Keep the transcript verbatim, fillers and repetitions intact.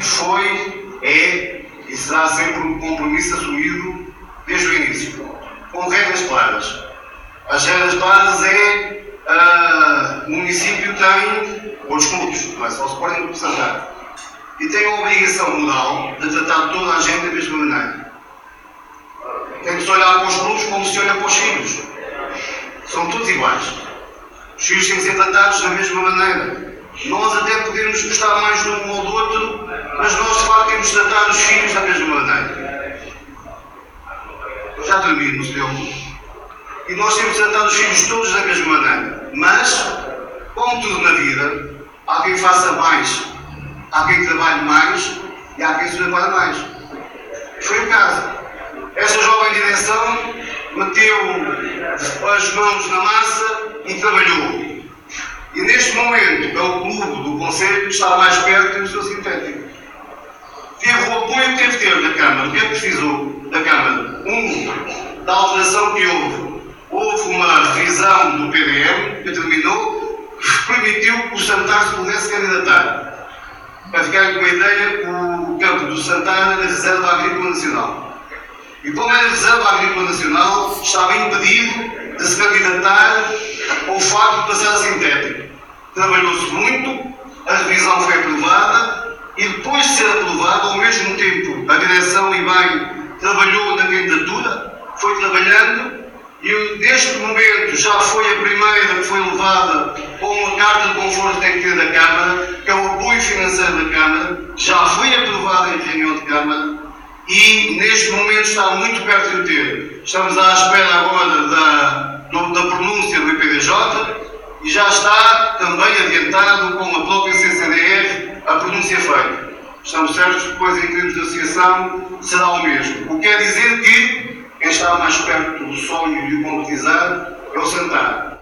foi, é e será sempre um compromisso assumido desde o início, com regras claras. As regras claras é uh, o município tem outros clubes, não é só o Sporting do Santana, e tem a obrigação moral de tratar toda a gente da mesma maneira. Tem de se olhar para os clubes como se olha para os filhos. São todos iguais. Os filhos têm que ser tratados da mesma maneira. Nós até podemos gostar mais de um ou do outro, mas nós de facto temos de tratar os filhos da mesma maneira. Já termino, senhor. E nós temos de tratar os filhos todos da mesma maneira. Mas, como tudo na vida, há quem faça mais, há quem trabalhe mais e há quem se prepare mais. Foi o caso. Esta jovem direção meteu as mãos na massa e trabalhou. E neste momento é o clube do Conselho que está mais perto do seu sintético. Teve o apoio que teve de ter da Câmara, o que é que precisou da Câmara? Um, da alteração que houve. Houve uma revisão do P D M que terminou, que permitiu que o Santana se pudesse candidatar. Para ficar com uma ideia, o campo do Santana da Reserva Agrícola Nacional. E como era Reserva Agrícola Nacional, estava impedido de se candidatar ao facto de passar a sintético. Trabalhou-se muito, a revisão foi aprovada e depois de ser aprovada, ao mesmo tempo, a direção e bem trabalhou na candidatura, foi trabalhando e neste momento já foi a primeira que foi levada com uma carta de conforto que tem que ter da Câmara, que é o apoio financeiro da Câmara, já foi aprovada em reunião de Câmara e neste momento está muito perto de o ter. Estamos à espera agora da, da pronúncia do I P D J e já está também adiantado com a própria C C D R a pronúncia feita. Estamos certos que depois em termos de associação será o mesmo. O que quer dizer que quem está mais perto do sonho de o concretizar é o Santana.